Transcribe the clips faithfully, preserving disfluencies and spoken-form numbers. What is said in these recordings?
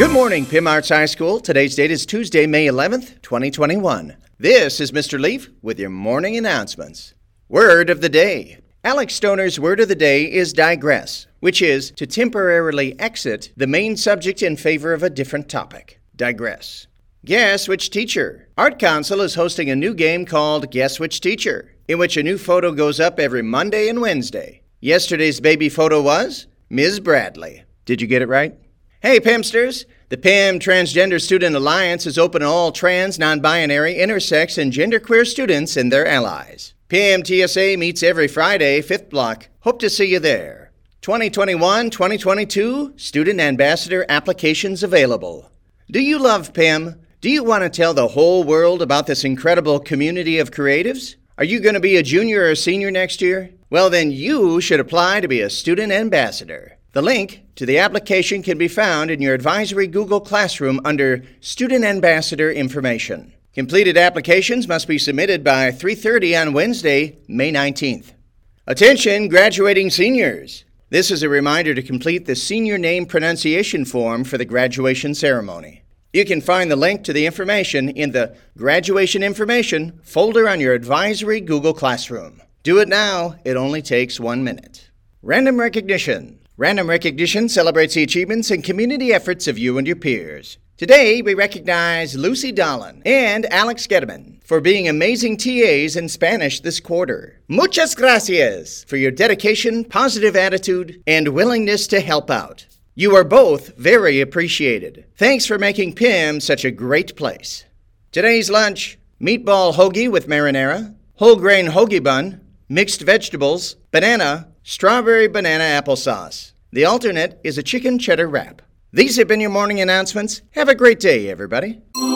Good morning, Pim Arts High School. Today's date is Tuesday, May eleventh, twenty twenty-one. This is Mister Leaf with your morning announcements. Word of the day. Alex Stoner's word of the day is digress, which is to temporarily exit the main subject in favor of a different topic. Digress. Guess which teacher? Art Council is hosting a new game called Guess Which Teacher, in which a new photo goes up every Monday and Wednesday. Yesterday's baby photo was Miz Bradley. Did you get it right? Hey, Pimsters! The P I M Transgender Student Alliance is open to all trans, non-binary, intersex, and genderqueer students and their allies. P I M T S A meets every Friday, fifth block. Hope to see you there. twenty twenty-one twenty twenty-two Student Ambassador applications available. Do you love P I M? Do you want to tell the whole world about this incredible community of creatives? Are you going to be a junior or a senior next year? Well, then you should apply to be a student ambassador. The link to the application can be found in your advisory Google Classroom under Student Ambassador Information. Completed applications must be submitted by three thirty on Wednesday, May nineteenth. Attention, graduating seniors! This is a reminder to complete the senior name pronunciation form for the graduation ceremony. You can find the link to the information in the Graduation Information folder on your advisory Google Classroom. Do it now. It only takes one minute. Random recognition. Random recognition celebrates the achievements and community efforts of you and your peers. Today, we recognize Lucy Dolan and Alex Gettman for being amazing T As in Spanish this quarter. Muchas gracias for your dedication, positive attitude, and willingness to help out. You are both very appreciated. Thanks for making P I M such a great place. Today's lunch, meatball hoagie with marinara, whole grain hoagie bun, mixed vegetables, banana, strawberry banana applesauce. The alternate is a chicken cheddar wrap. These have been your morning announcements. Have a great day, everybody.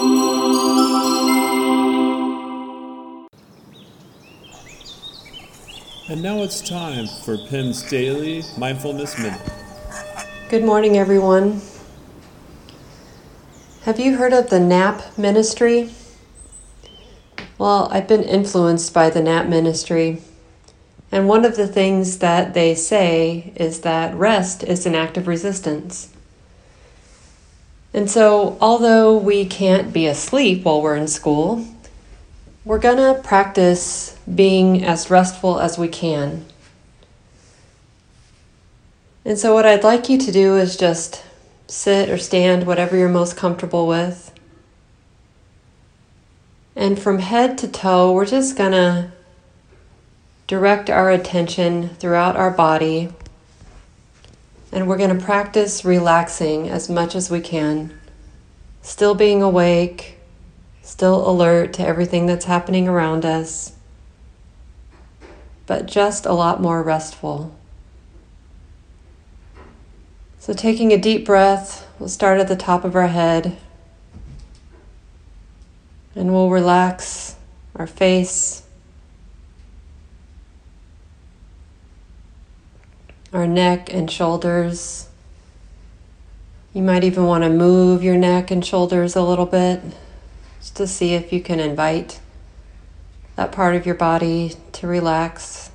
And now it's time for P I M's Daily Mindfulness Minute. Good morning, everyone. Have you heard of the Nap Ministry? Well, I've been influenced by the Nap Ministry. And one of the things that they say is that rest is an act of resistance. And so, although we can't be asleep while we're in school, we're going to practice being as restful as we can. And so what I'd like you to do is just sit or stand, whatever you're most comfortable with. And from head to toe, we're just going to direct our attention throughout our body, and we're going to practice relaxing as much as we can, still being awake, still alert to everything that's happening around us, but just a lot more restful. So taking a deep breath, we'll start at the top of our head, and we'll relax our face, our neck and shoulders. You might even want to move your neck and shoulders a little bit just to see if you can invite that part of your body to relax.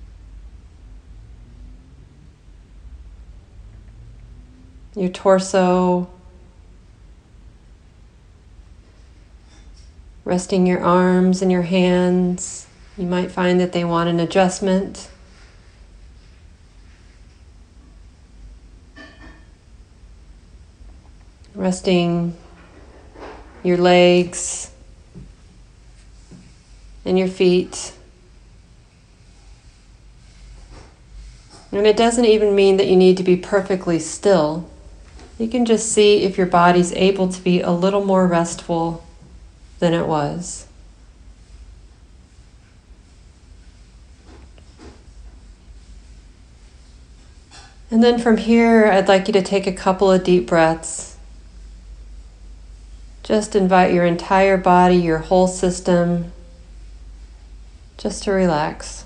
Your torso, resting your arms and your hands. You might find that they want an adjustment. Resting your legs and your feet. And it doesn't even mean that you need to be perfectly still. You can just see if your body's able to be a little more restful than it was. And then from here, I'd like you to take a couple of deep breaths. Just invite your entire body, your whole system, just to relax.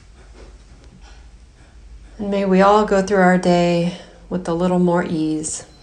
And may we all go through our day with a little more ease.